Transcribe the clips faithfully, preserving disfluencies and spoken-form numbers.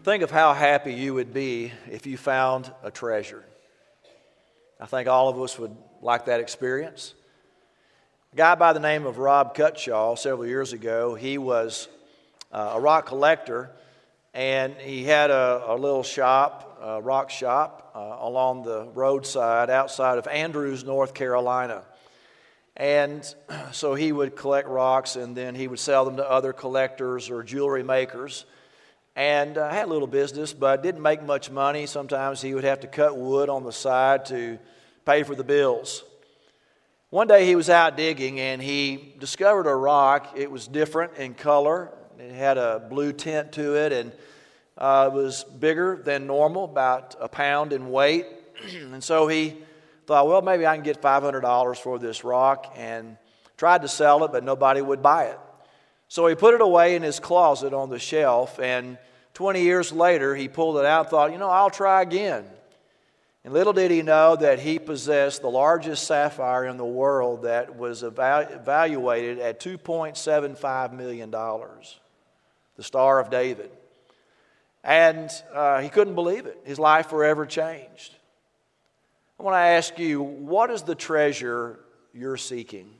Think of how happy you would be if you found a treasure. I think all of us would like that experience. A guy by the name of Rob Cutshaw, several years ago, he was uh, a rock collector, and he had a, a little shop, a rock shop, uh, along the roadside outside of Andrews, North Carolina. And so he would collect rocks, and then he would sell them to other collectors or jewelry makers. And uh, had a little business, but didn't make much money. Sometimes he would have to cut wood on the side to pay for the bills. One day he was out digging, and he discovered a rock. It was different in color. It had a blue tint to it, and uh, it was bigger than normal, about a pound in weight. And so he thought, well, maybe I can get five hundred dollars for this rock, and tried to sell it, but nobody would buy it. So he put it away in his closet on the shelf, and twenty years later, he pulled it out and thought, you know, I'll try again. And little did he know that he possessed the largest sapphire in the world that was evalu- evaluated at two point seven five million dollars, the Star of David. And uh, he couldn't believe it. His life forever changed. I want to ask you, what is the treasure you're seeking?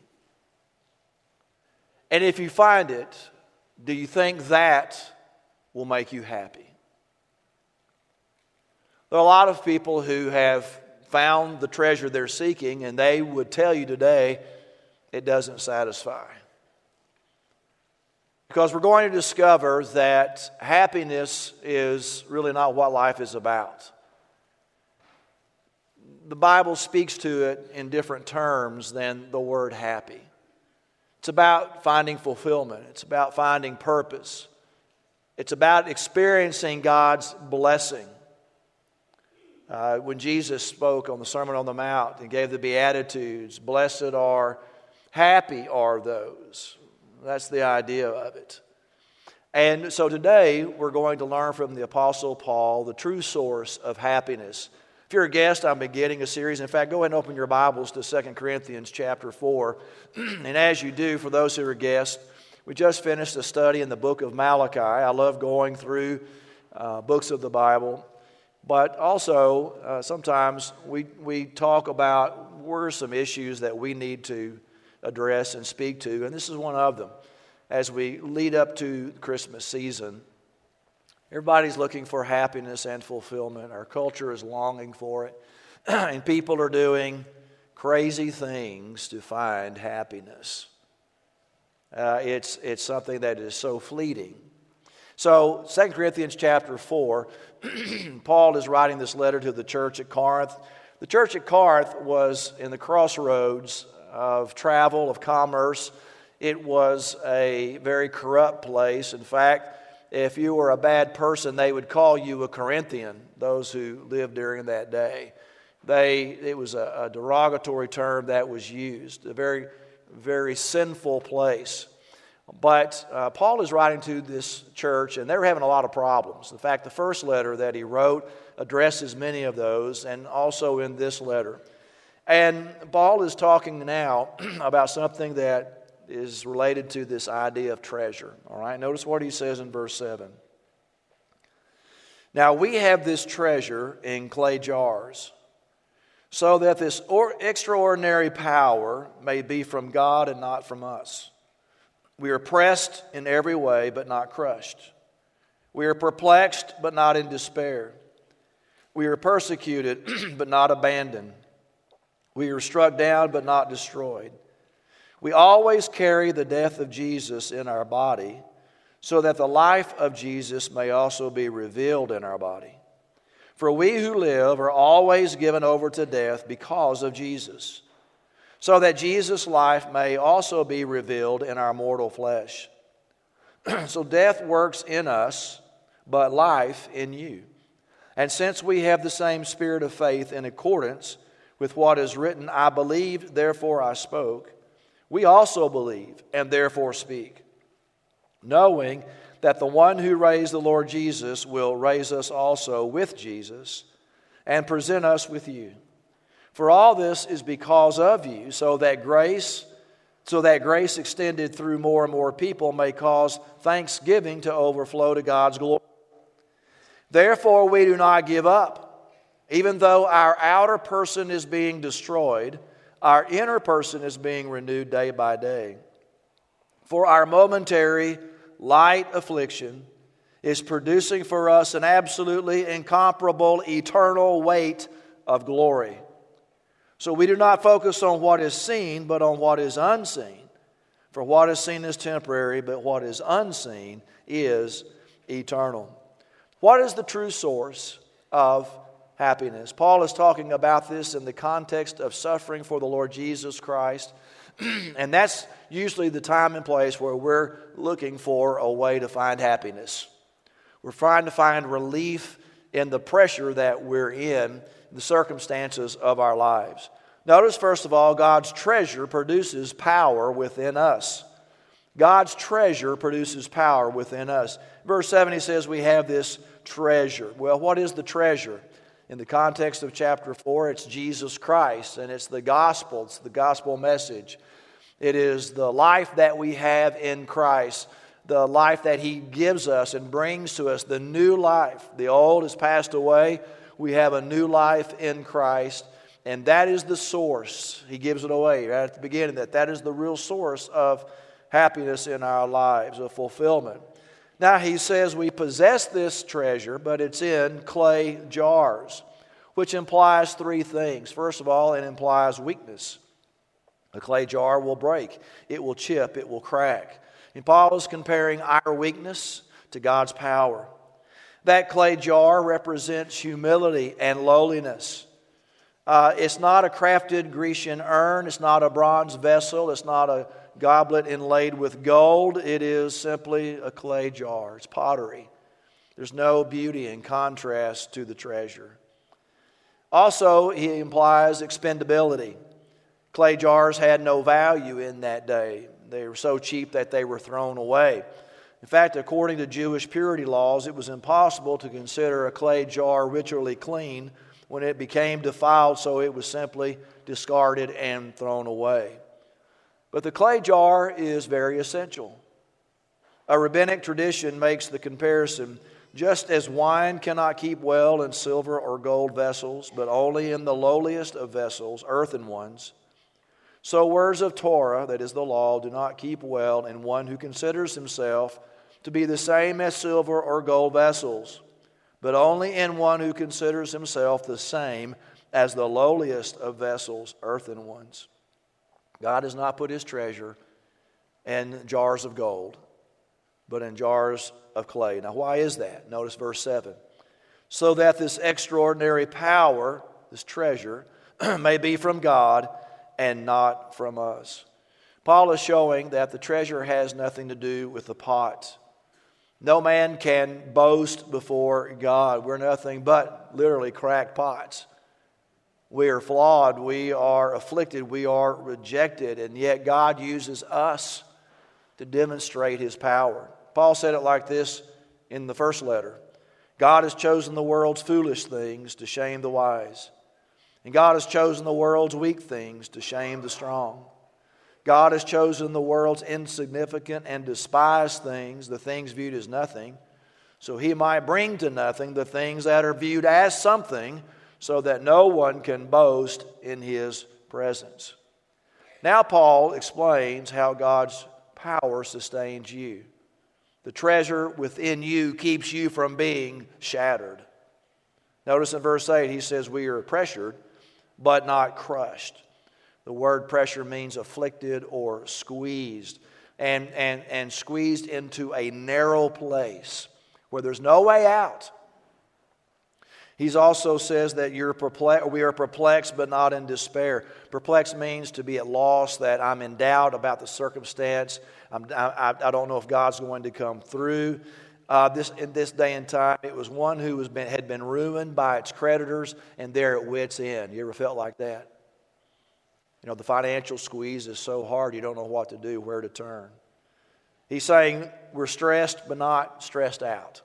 And if you find it, do you think that will make you happy? There are a lot of people who have found the treasure they're seeking, and they would tell you today it doesn't satisfy. Because we're going to discover that happiness is really not what life is about. The Bible speaks to it in different terms than the word happy. It's about finding fulfillment. It's about finding purpose. It's about experiencing God's blessing. Uh, when Jesus spoke on the Sermon on the Mount and gave the Beatitudes, blessed are, happy are those. That's the idea of it. And so today we're going to learn from the Apostle Paul the true source of happiness. If you're a guest, I'm beginning a series. In fact, go ahead and open your Bibles to Second Corinthians chapter four. And as you do, for those who are guests, we just finished a study in the book of Malachi. I love going through uh, books of the Bible. But also, uh, sometimes we, we talk about where are some issues that we need to address and speak to. And this is one of them. As we lead up to the Christmas season, everybody's looking for happiness and fulfillment. Our culture is longing for it. And people are doing crazy things to find happiness. Uh, it's, it's something that is so fleeting. So, Second Corinthians chapter four, Paul is writing this letter to the church at Corinth. The church at Corinth was in the crossroads of travel, of commerce. It was a very corrupt place. In fact, if you were a bad person, they would call you a Corinthian, those who lived during that day. They, it was a, a derogatory term that was used, a very, very sinful place. But uh, Paul is writing to this church, and they were having a lot of problems. In fact, the first letter that he wrote addresses many of those, and also in this letter. And Paul is talking now about something that is related to this idea of treasure. All right, notice what he says in verse seven. Now we have this treasure in clay jars, so that this or- extraordinary power may be from God and not from us. We are pressed in every way, but not crushed. We are perplexed, but not in despair. We are persecuted, but not abandoned. We are struck down, but not destroyed. We always carry the death of Jesus in our body, so that the life of Jesus may also be revealed in our body. For we who live are always given over to death because of Jesus, so that Jesus' life may also be revealed in our mortal flesh. So death works in us, but life in you. And since we have the same spirit of faith in accordance with what is written, I believed, therefore I spoke, we also believe and therefore speak, knowing that the one who raised the Lord Jesus will raise us also with Jesus and present us with you. For all this is because of you, so that grace, so that grace extended through more and more people may cause thanksgiving to overflow to God's glory. Therefore we do not give up. Even though our outer person is being destroyed, our inner person is being renewed day by day. For our momentary light affliction is producing for us an absolutely incomparable eternal weight of glory. So we do not focus on what is seen, but on what is unseen. For what is seen is temporary, but what is unseen is eternal. What is the true source of happiness? Paul is talking about this in the context of suffering for the Lord Jesus Christ. And that's usually the time and place where we're looking for a way to find happiness. We're trying to find relief in the pressure that we're in, the circumstances of our lives. Notice, first of all, God's treasure produces power within us. God's treasure produces power within us. Verse seven, he says we have this treasure. Well, what is the treasure? In the context of chapter four, it's Jesus Christ, and it's the gospel. It's the gospel message. It is the life that we have in Christ, the life that He gives us and brings to us, the new life. The old has passed away. We have a new life in Christ, and that is the source. He gives it away right at the beginning, that that is the real source of happiness in our lives, of fulfillment. Now, he says we possess this treasure, but it's in clay jars, which implies three things. First of all, it implies weakness. A clay jar will break. It will chip. It will crack. And Paul is comparing our weakness to God's power. That clay jar represents humility and lowliness. Uh, it's not a crafted Grecian urn. It's not a bronze vessel. It's not a goblet inlaid with gold. It is simply a clay jar. It's pottery. There's no beauty in contrast to the treasure. Also, he implies expendability. Clay jars had no value in that day. They were so cheap that they were thrown away. In fact, according to Jewish purity laws, it was impossible to consider a clay jar ritually clean when it became defiled, so it was simply discarded and thrown away. But the clay jar is very essential. A rabbinic tradition makes the comparison: just as wine cannot keep well in silver or gold vessels, but only in the lowliest of vessels, earthen ones, so words of Torah, that is the law, do not keep well in one who considers himself to be the same as silver or gold vessels, but only in one who considers himself the same as the lowliest of vessels, earthen ones. God has not put His treasure in jars of gold, but in jars of clay. Now, why is that? Notice verse seven. So that this extraordinary power, this treasure, may be from God and not from us. Paul is showing that the treasure has nothing to do with the pot. No man can boast before God. We're nothing but literally cracked pots. We are flawed, we are afflicted, we are rejected, and yet God uses us to demonstrate His power. Paul said it like this in the first letter: God has chosen the world's foolish things to shame the wise, and God has chosen the world's weak things to shame the strong. God has chosen the world's insignificant and despised things, the things viewed as nothing, so He might bring to nothing the things that are viewed as something, so that no one can boast in His presence. Now Paul explains how God's power sustains you. The treasure within you keeps you from being shattered. Notice in verse eight, he says we are pressured, but not crushed. The word pressure means afflicted or squeezed, and, and, and squeezed into a narrow place where there's no way out. He also says that you're perplex- we are perplexed but not in despair. Perplexed means to be at loss, that I'm in doubt about the circumstance. I'm, I, I don't know if God's going to come through. Uh, this in this day and time, it was one who was been, had been ruined by its creditors, and they're at wit's end. You ever felt like that? You know, the financial squeeze is so hard, you don't know what to do, where to turn. He's saying we're stressed but not stressed out.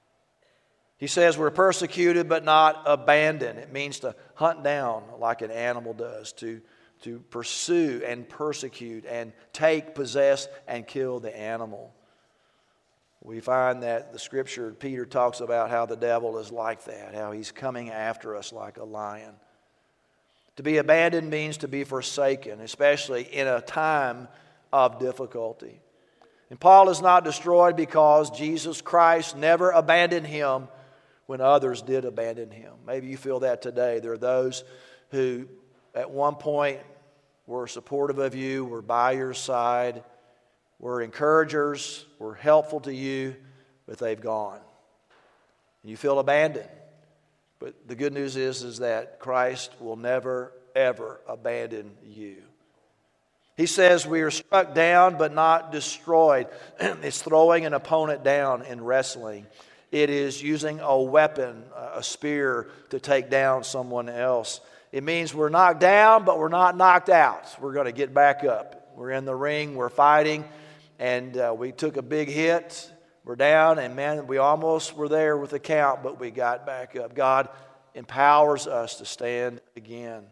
He says we're persecuted but not abandoned. It means to hunt down like an animal does, to, to pursue and persecute and take, possess, and kill the animal. We find that the Scripture, Peter talks about how the devil is like that, how he's coming after us like a lion. To be abandoned means to be forsaken, especially in a time of difficulty. And Paul is not destroyed because Jesus Christ never abandoned him when others did abandon him. Maybe you feel that today. There are those who at one point were supportive of you, were by your side, were encouragers, were helpful to you, but they've gone. You feel abandoned. But the good news is, is that Christ will never, ever abandon you. He says we are struck down but not destroyed. It's throwing an opponent down in wrestling. It is using a weapon, a spear, to take down someone else. It means we're knocked down, but we're not knocked out. We're going to get back up. We're in the ring, we're fighting, and uh, we took a big hit. We're down, and man, we almost were there with the count, but we got back up. God empowers us to stand again.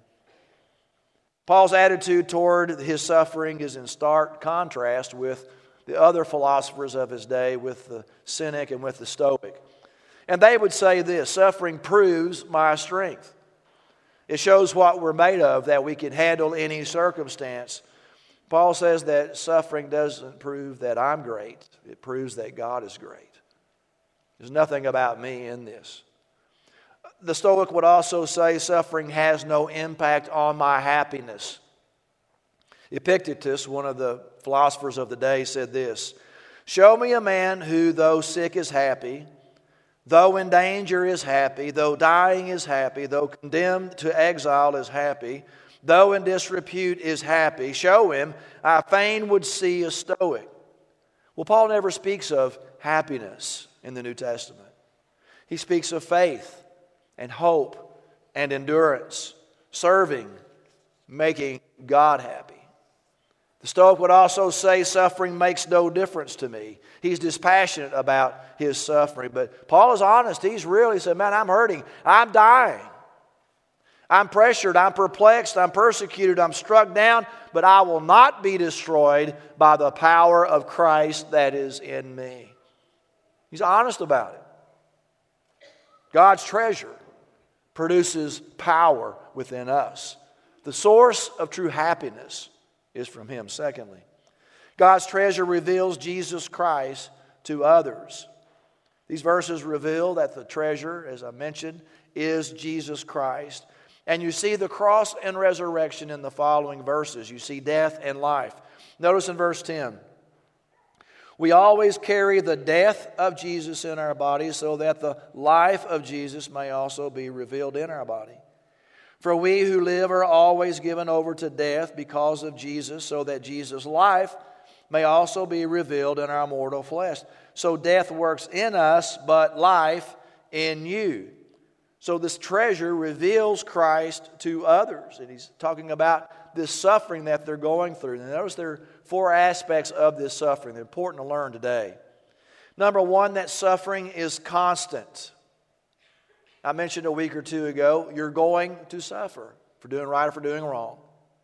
Paul's attitude toward his suffering is in stark contrast with the other philosophers of his day, with the Cynic and with the Stoic. And they would say this: suffering proves my strength. It shows what we're made of, that we can handle any circumstance. Paul says that suffering doesn't prove that I'm great. It proves that God is great. There's nothing about me in this. The Stoic would also say suffering has no impact on my happiness. Epictetus, one of the philosophers of the day, said this: show me a man who, though sick, is happy, though in danger is happy, though dying is happy, though condemned to exile is happy, though in disrepute is happy. Show him, I fain would see a Stoic. Well, Paul never speaks of happiness in the New Testament. He speaks of faith and hope and endurance, serving, making God happy. The Stoic would also say suffering makes no difference to me. He's dispassionate about his suffering. But Paul is honest. He's real. He said, man, I'm hurting. I'm dying. I'm pressured. I'm perplexed. I'm persecuted. I'm struck down. But I will not be destroyed by the power of Christ that is in me. He's honest about it. God's treasure produces power within us. The source of true happiness is from Him. Secondly, God's treasure reveals Jesus Christ to others. These verses reveal that the treasure, as I mentioned, is Jesus Christ. And you see the cross and resurrection in the following verses. You see death and life. Notice in verse ten, we always carry the death of Jesus in our body so that the life of Jesus may also be revealed in our body. For we who live are always given over to death because of Jesus, so that Jesus' life may also be revealed in our mortal flesh. So death works in us, but life in you. So this treasure reveals Christ to others. And he's talking about this suffering that they're going through. And notice there are four aspects of this suffering. They're important to learn today. Number one, that suffering is constant. I mentioned a week or two ago, you're going to suffer for doing right or for doing wrong.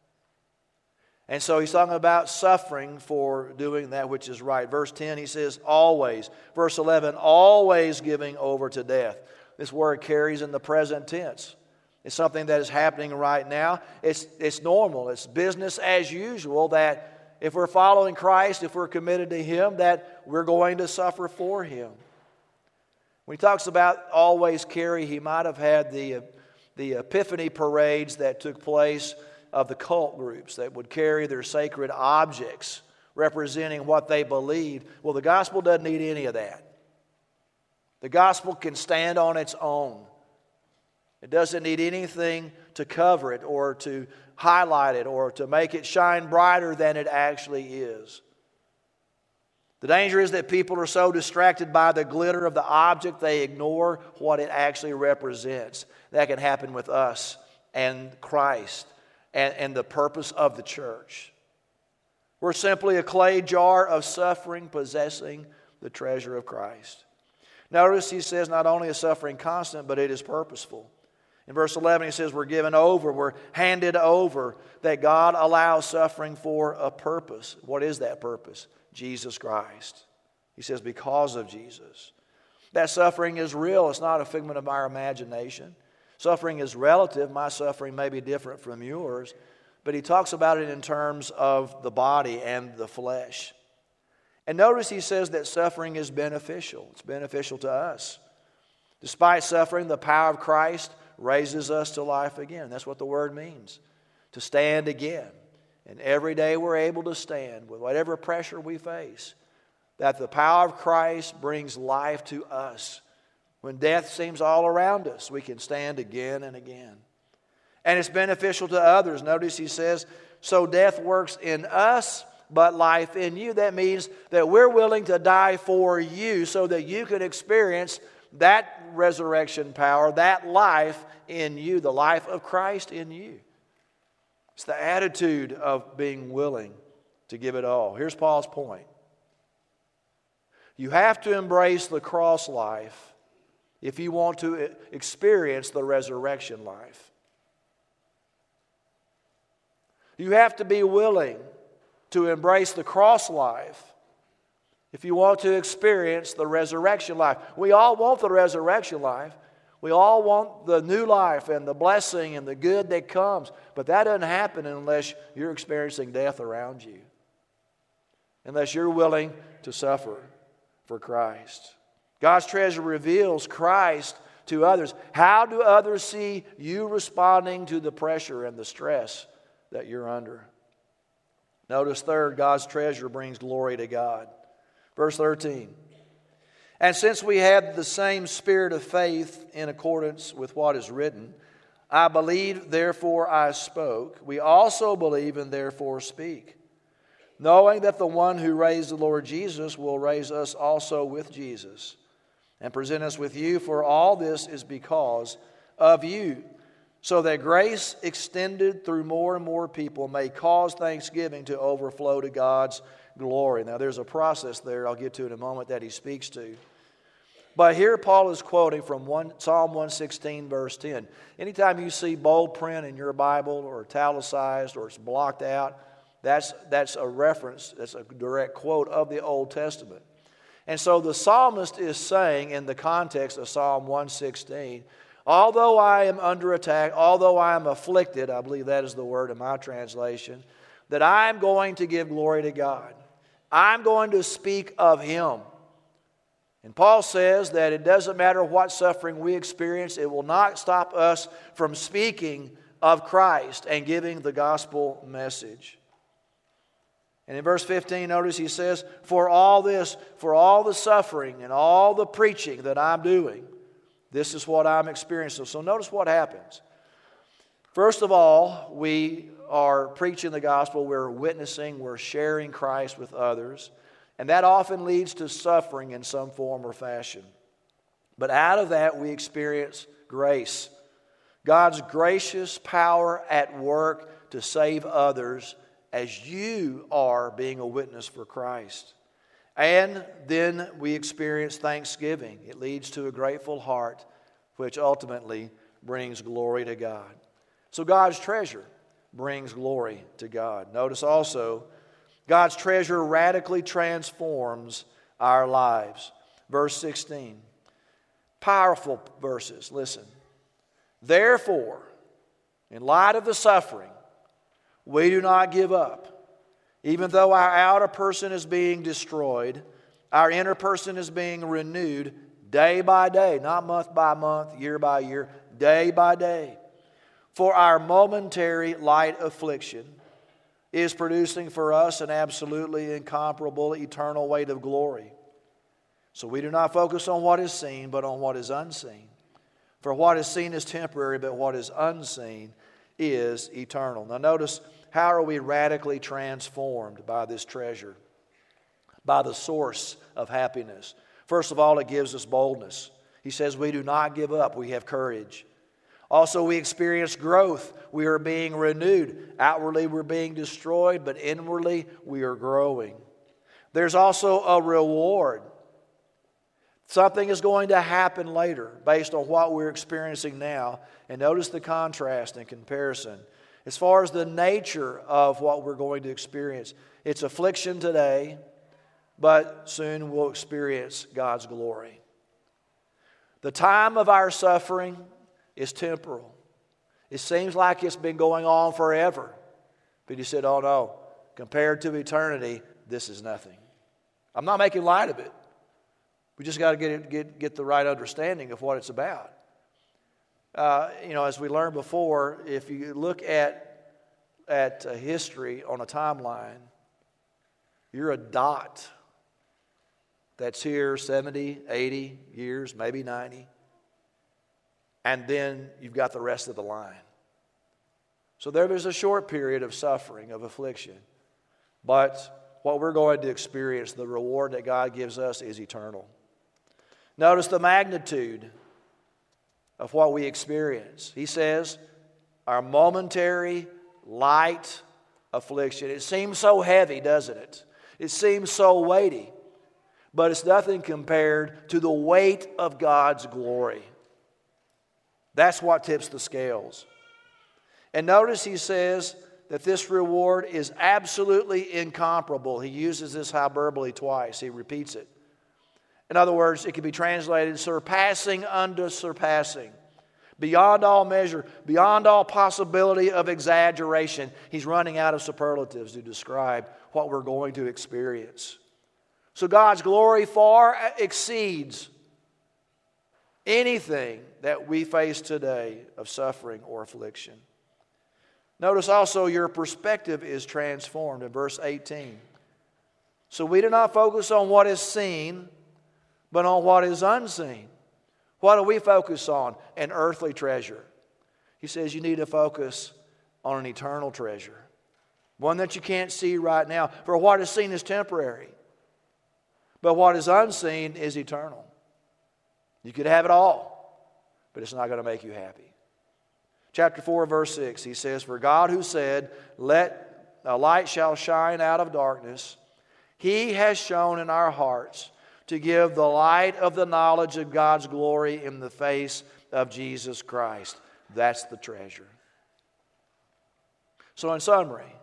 And so he's talking about suffering for doing that which is right. Verse ten, he says, always. Verse eleven, always giving over to death. This word carries in the present tense. It's something that is happening right now. It's, it's normal. It's business as usual that if we're following Christ, if we're committed to Him, that we're going to suffer for Him. When he talks about always carry, he might have had the, the epiphany parades that took place of the cult groups that would carry their sacred objects representing what they believed. Well, the gospel doesn't need any of that. The gospel can stand on its own. It doesn't need anything to cover it or to highlight it or to make it shine brighter than it actually is. The danger is that people are so distracted by the glitter of the object, they ignore what it actually represents. That can happen with us and Christ and, and the purpose of the church. We're simply a clay jar of suffering possessing the treasure of Christ. Notice he says not only is suffering constant, but it is purposeful. In verse eleven he says we're given over, we're handed over, that God allows suffering for a purpose. What is that purpose? Jesus Christ. He says, because of Jesus. That suffering is real. It's not a figment of our imagination. Suffering is relative. My suffering may be different from yours. But he talks about it in terms of the body and the flesh. And notice he says that suffering is beneficial. It's beneficial to us. Despite suffering, the power of Christ raises us to life again. That's what the word means, to stand again. And every day we're able to stand with whatever pressure we face, that the power of Christ brings life to us. When death seems all around us, we can stand again and again. And it's beneficial to others. Notice he says, so death works in us, but life in you. That means that we're willing to die for you so that you can experience that resurrection power, that life in you, the life of Christ in you. It's the attitude of being willing to give it all. Here's Paul's point. You have to embrace the cross life if you want to experience the resurrection life. You have to be willing to embrace the cross life if you want to experience the resurrection life. We all want the resurrection life. We all want the new life and the blessing and the good that comes. But that doesn't happen unless you're experiencing death around you. Unless you're willing to suffer for Christ. God's treasure reveals Christ to others. How do others see you responding to the pressure and the stress that you're under? Notice third, God's treasure brings glory to God. Verse thirteen. And since we have the same spirit of faith in accordance with what is written, I believed, therefore I spoke. We also believe and therefore speak, knowing that the one who raised the Lord Jesus will raise us also with Jesus and present us with you, for all this is because of you, so that grace extended through more and more people may cause thanksgiving to overflow to God's glory. Now there's a process there I'll get to in a moment that he speaks to. But here Paul is quoting from one, Psalm one sixteen verse ten. Anytime you see bold print in your Bible or italicized or it's blocked out, that's, that's a reference, that's a direct quote of the Old Testament. And so the psalmist is saying in the context of Psalm one sixteen, although I am under attack, although I am afflicted, I believe that is the word in my translation, that I am going to give glory to God. I'm going to speak of Him. And Paul says that it doesn't matter what suffering we experience, it will not stop us from speaking of Christ and giving the gospel message. And in verse fifteen, notice he says, for all this, for all the suffering and all the preaching that I'm doing, this is what I'm experiencing. So notice what happens. First of all, we are preaching the gospel, we're witnessing, we're sharing Christ with others. And that often leads to suffering in some form or fashion. But out of that we experience grace. God's gracious power at work to save others as you are being a witness for Christ. And then we experience thanksgiving. It leads to a grateful heart, which ultimately brings glory to God. So God's treasure brings glory to God. Notice also, God's treasure radically transforms our lives. Verse sixteen. Powerful verses. Listen. Therefore, in light of the suffering, we do not give up. Even though our outer person is being destroyed, our inner person is being renewed day by day, not month by month, year by year, day by day. For our momentary light affliction is producing for us an absolutely incomparable eternal weight of glory. So we do not focus on what is seen, but on what is unseen. For what is seen is temporary, but what is unseen is eternal. Now notice, how are we radically transformed by this treasure? By the source of happiness. First of all, it gives us boldness. He says we do not give up, we have courage. Also, we experience growth. We are being renewed. Outwardly, we're being destroyed, but inwardly, we are growing. There's also a reward. Something is going to happen later based on what we're experiencing now. And notice the contrast and comparison. As far as the nature of what we're going to experience, it's affliction today, but soon we'll experience God's glory. The time of our suffering is temporal. It seems like it's been going on forever. But he said, oh no, compared to eternity, this is nothing. I'm not making light of it. We just got to get, it, get get the right understanding of what it's about. Uh, you know, as we learned before, if you look at, at uh, history on a timeline, you're a dot that's here seventy, eighty years, maybe ninety. And then you've got the rest of the line. So there is a short period of suffering, of affliction. But what we're going to experience, the reward that God gives us, is eternal. Notice the magnitude of what we experience. He says, our momentary, light affliction. It seems so heavy, doesn't it? It seems so weighty. But it's nothing compared to the weight of God's glory. That's what tips the scales. And notice he says that this reward is absolutely incomparable. He uses this hyperbole twice. He repeats it. In other words, it can be translated surpassing unto surpassing. Beyond all measure, beyond all possibility of exaggeration. He's running out of superlatives to describe what we're going to experience. So God's glory far exceeds anything that we face today of suffering or affliction. Notice also your perspective is transformed in verse eighteen. So we do not focus on what is seen, but on what is unseen. What do we focus on? An earthly treasure. He says you need to focus on an eternal treasure. One that you can't see right now. For what is seen is temporary. But what is unseen is eternal. You could have it all, but it's not going to make you happy. Chapter four, verse six, he says, for God who said, let a light shall shine out of darkness, He has shown in our hearts to give the light of the knowledge of God's glory in the face of Jesus Christ. That's the treasure. So in summary,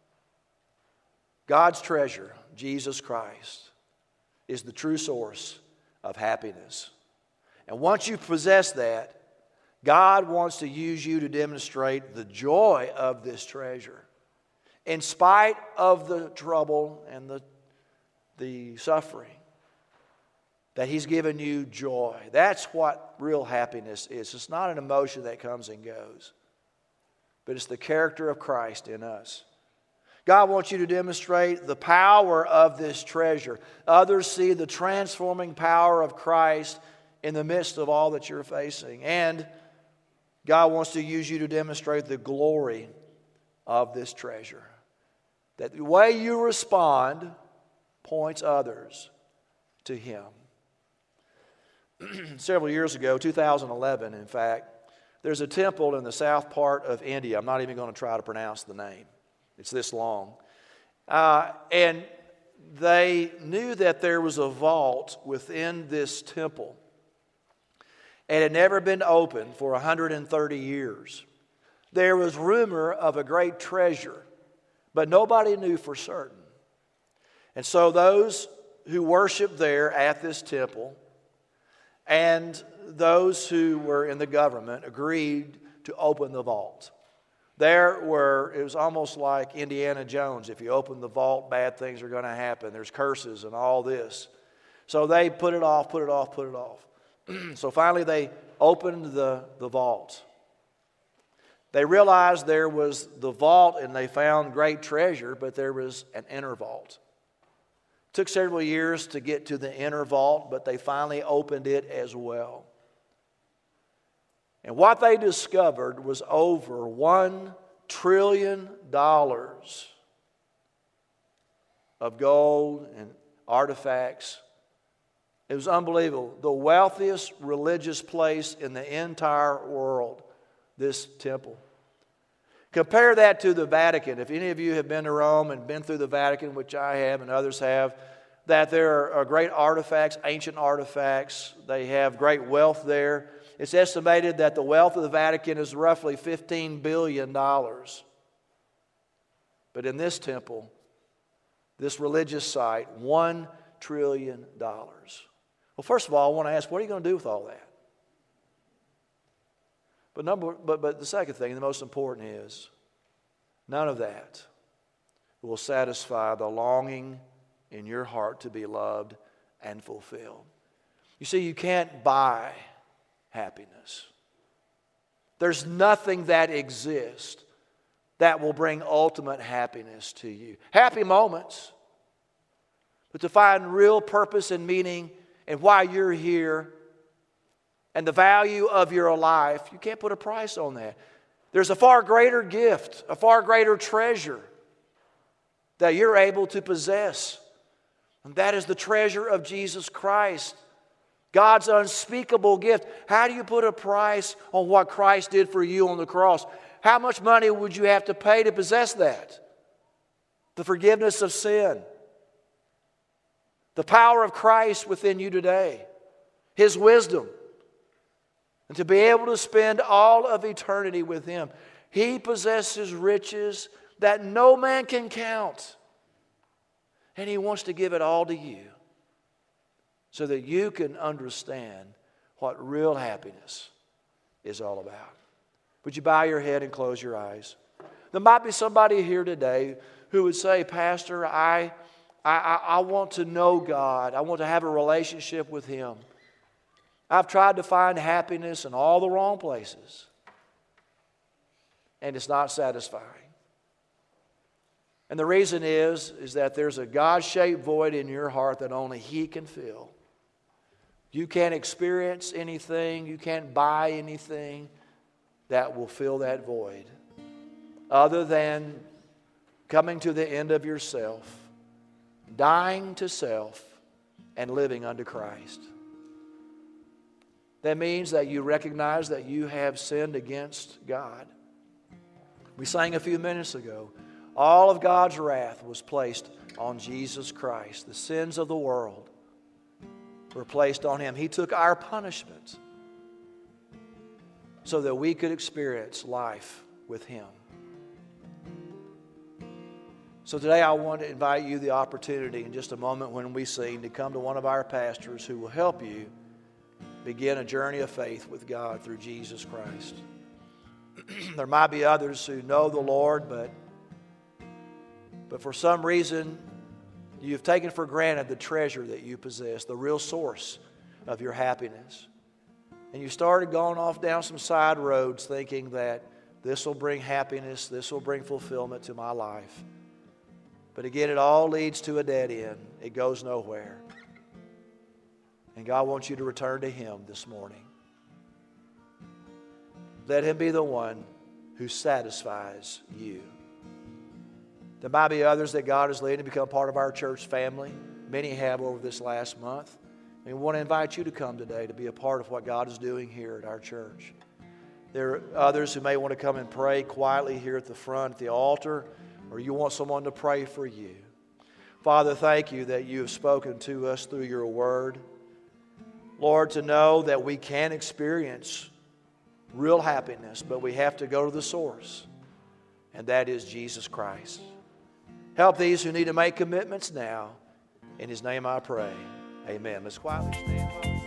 God's treasure, Jesus Christ, is the true source of happiness. And once you possess that, God wants to use you to demonstrate the joy of this treasure. In spite of the trouble and the, the suffering, that He's given you joy. That's what real happiness is. It's not an emotion that comes and goes, but it's the character of Christ in us. God wants you to demonstrate the power of this treasure. Others see the transforming power of Christ in the midst of all that you're facing. And God wants to use you to demonstrate the glory of this treasure. That the way you respond points others to Him. Several years ago, two thousand eleven, in fact, there's a temple in the south part of India. I'm not even going to try to pronounce the name. It's this long. Uh, and they knew that there was a vault within this temple. And it had never been opened for one hundred thirty years. There was rumor of a great treasure, but nobody knew for certain. And so those who worshiped there at this temple and those who were in the government agreed to open the vault. There were, it was almost like Indiana Jones. If you open the vault, bad things are going to happen. There's curses and all this. So they put it off, put it off, put it off. So finally they opened the, the vault. They realized there was the vault and they found great treasure, but there was an inner vault. It took several years to get to the inner vault, but they finally opened it as well. And what they discovered was over one trillion dollars of gold and artifacts. It was unbelievable. The wealthiest religious place in the entire world, this temple. Compare that to the Vatican. If any of you have been to Rome and been through the Vatican, which I have and others have, that there are great artifacts, ancient artifacts. They have great wealth there. It's estimated that the wealth of the Vatican is roughly fifteen billion dollars. But in this temple, this religious site, one trillion dollars. Well, first of all, I want to ask, what are you going to do with all that? But, number, but, but the second thing, the most important is, none of that will satisfy the longing in your heart to be loved and fulfilled. You see, you can't buy happiness. There's nothing that exists that will bring ultimate happiness to you. Happy moments. But to find real purpose and meaning and why you're here and the value of your life, you can't put a price on that. There's a far greater gift, a far greater treasure that you're able to possess. And that is the treasure of Jesus Christ. God's unspeakable gift. How do you put a price on what Christ did for you on the cross? How much money would you have to pay to possess that? The forgiveness of sin. The power of Christ within you today. His wisdom. And to be able to spend all of eternity with Him. He possesses riches that no man can count. And He wants to give it all to you so that you can understand what real happiness is all about. Would you bow your head and close your eyes? There might be somebody here today who would say, Pastor, I, I, I want to know God. I want to have a relationship with Him. I've tried to find happiness in all the wrong places, and it's not satisfying. And the reason is, is that there's a God-shaped void in your heart that only He can fill. You can't experience anything, you can't buy anything that will fill that void other than coming to the end of yourself, dying to self, and living unto Christ. That means that you recognize that you have sinned against God. We sang a few minutes ago, all of God's wrath was placed on Jesus Christ. The sins of the world were placed on Him. He took our punishment so that we could experience life with Him. So today I want to invite you the opportunity in just a moment when we sing to come to one of our pastors who will help you begin a journey of faith with God through Jesus Christ. There might be others who know the Lord, but, but for some reason you've taken for granted the treasure that you possess, the real source of your happiness. And you started going off down some side roads thinking that this will bring happiness, this will bring fulfillment to my life. But again, it all leads to a dead end. It goes nowhere. And God wants you to return to Him this morning. Let Him be the one who satisfies you. There might be others that God is leading to become part of our church family. Many have over this last month. And we want to invite you to come today to be a part of what God is doing here at our church. There are others who may want to come and pray quietly here at the front at the altar, or you want someone to pray for you. Father, thank you that you have spoken to us through your word. Lord, to know that we can experience real happiness, but we have to go to the source, and that is Jesus Christ. Help these who need to make commitments now. In His name I pray. Amen. Let's quietly stand.